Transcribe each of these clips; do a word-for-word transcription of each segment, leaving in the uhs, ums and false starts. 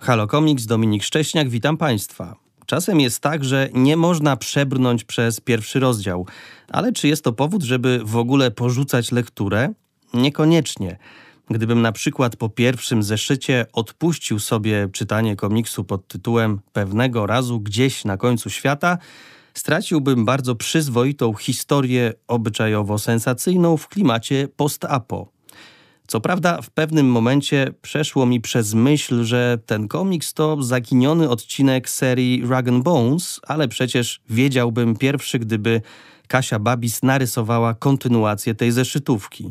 Halo Komiks, Dominik Szcześniak, witam Państwa. Czasem jest tak, że nie można przebrnąć przez pierwszy rozdział, ale czy jest to powód, żeby w ogóle porzucać lekturę? Niekoniecznie. Gdybym na przykład po pierwszym zeszycie odpuścił sobie czytanie komiksu pod tytułem Pewnego razu gdzieś na końcu świata, straciłbym bardzo przyzwoitą historię obyczajowo-sensacyjną w klimacie post-apo. Co prawda w pewnym momencie przeszło mi przez myśl, że ten komiks to zaginiony odcinek serii Rag and Bones, ale przecież wiedziałbym pierwszy, gdyby Kasia Babis narysowała kontynuację tej zeszytówki.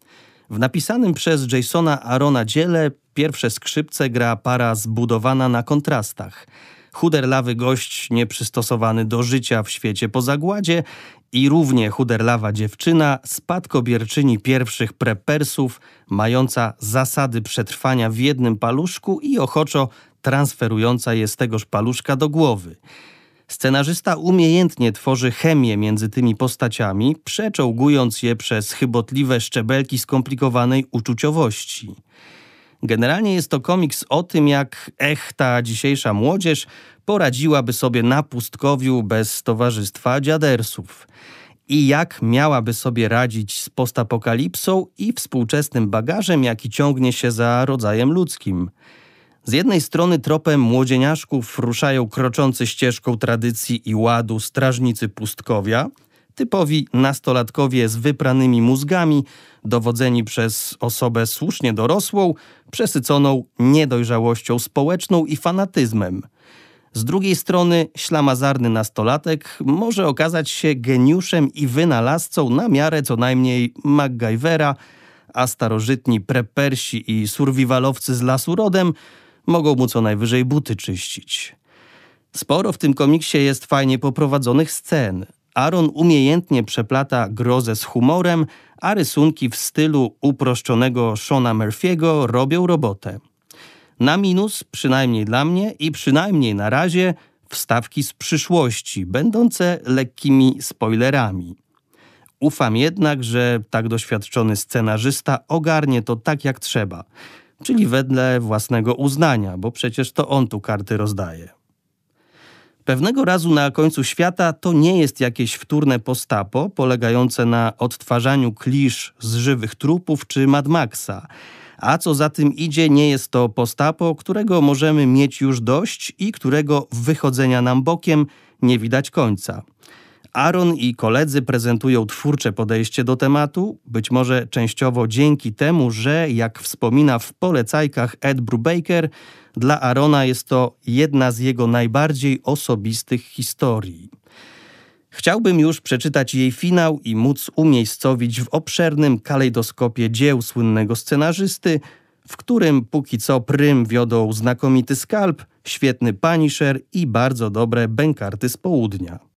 W napisanym przez Jasona Aarona dziele pierwsze skrzypce gra para zbudowana na kontrastach. Chuderlawy gość nieprzystosowany do życia w świecie po zagładzie i równie chuderlawa dziewczyna, spadkobierczyni pierwszych prepersów, mająca zasady przetrwania w jednym paluszku i ochoczo transferująca je z tegoż paluszka do głowy. Scenarzysta umiejętnie tworzy chemię między tymi postaciami, przeczołgując je przez chybotliwe szczebelki skomplikowanej uczuciowości. Generalnie jest to komiks o tym, jak ech, ta dzisiejsza młodzież poradziłaby sobie na pustkowiu bez towarzystwa dziadersów i jak miałaby sobie radzić z postapokalipsą i współczesnym bagażem, jaki ciągnie się za rodzajem ludzkim. Z jednej strony tropem młodzieniaszków ruszają kroczący ścieżką tradycji i ładu strażnicy pustkowia, typowi nastolatkowie z wypranymi mózgami, dowodzeni przez osobę słusznie dorosłą, przesyconą niedojrzałością społeczną i fanatyzmem. Z drugiej strony ślamazarny nastolatek może okazać się geniuszem i wynalazcą na miarę co najmniej MacGyvera, a starożytni prepersi i survivalowcy z lasu rodem mogą mu co najwyżej buty czyścić. Sporo w tym komiksie jest fajnie poprowadzonych scen. Aaron umiejętnie przeplata grozę z humorem, a rysunki w stylu uproszczonego Seana Murphy'ego robią robotę. Na minus, przynajmniej dla mnie i przynajmniej na razie, wstawki z przyszłości, będące lekkimi spoilerami. Ufam jednak, że tak doświadczony scenarzysta ogarnie to tak jak trzeba, czyli wedle własnego uznania, bo przecież to on tu karty rozdaje. Pewnego razu na końcu świata to nie jest jakieś wtórne postapo polegające na odtwarzaniu klisz z żywych trupów czy Mad Maxa, a co za tym idzie, nie jest to postapo, którego możemy mieć już dość i którego wychodzenia nam bokiem nie widać końca. Aaron i koledzy prezentują twórcze podejście do tematu, być może częściowo dzięki temu, że, jak wspomina w polecajkach Ed Brubaker, dla Aarona jest to jedna z jego najbardziej osobistych historii. Chciałbym już przeczytać jej finał i móc umiejscowić w obszernym kalejdoskopie dzieł słynnego scenarzysty, w którym póki co prym wiodą znakomity Skalp, świetny Punisher i bardzo dobre bękarty z południa.